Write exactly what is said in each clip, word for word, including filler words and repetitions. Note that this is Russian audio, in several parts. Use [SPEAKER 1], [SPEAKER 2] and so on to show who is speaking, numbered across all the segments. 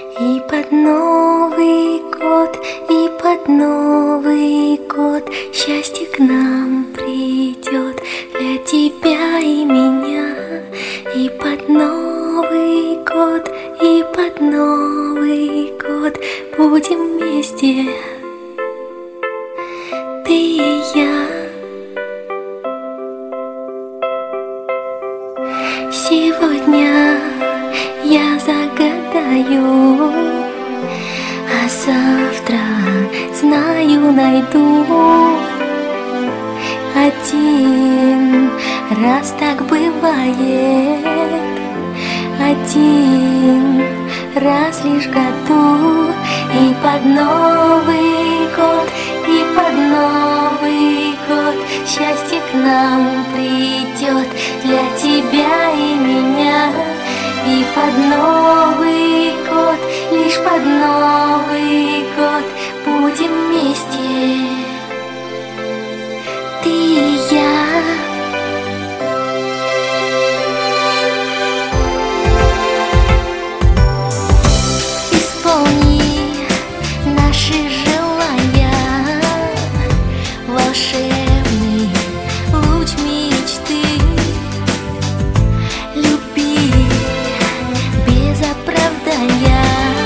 [SPEAKER 1] И под Новый год, и под Новый год счастье к нам придет для тебя и меня. И под Новый год, и под Новый год будем вместе, ты и я. Сегодня я загадаю, а завтра, знаю, найду. Один раз так бывает, один раз лишь в году. И под Новый год, и под Новый год счастье к нам придет для тебя и меня. И под Новый год, лишь под Новый год будем вместе, ты и я. Исполни наши желания, волшебный луч мечты. Люби без оправдания,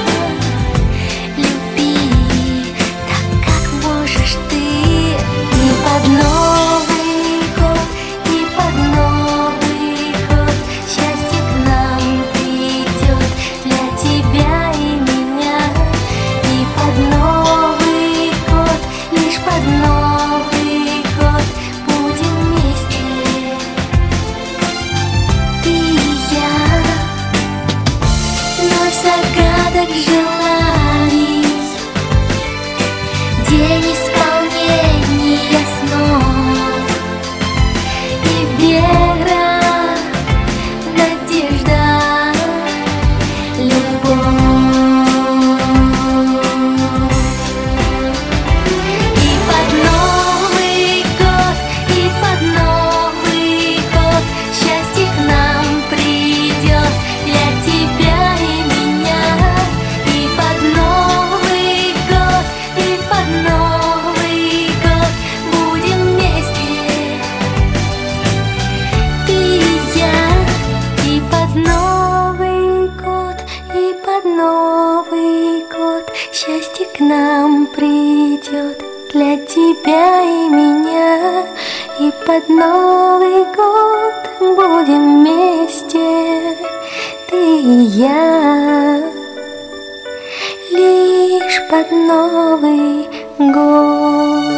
[SPEAKER 1] люби так, как можешь ты. И под Новый год, и под Новый год счастье к нам придет для тебя и меня. И под Новый год, лишь под Новый год будем вместе, ты и я. Ночь загадок, желаний, день исполнения снов. И вера, надежда, любовь. И под Новый год, и под Новый год счастье к нам придет для тебя и меня. И под Новый год, и под Новый год будем вместе, ты и я. И под Новый год, и под Новый год счастье к нам придет для тебя и меня. И под Новый год будем вместе, ты и я. Лишь под Новый год.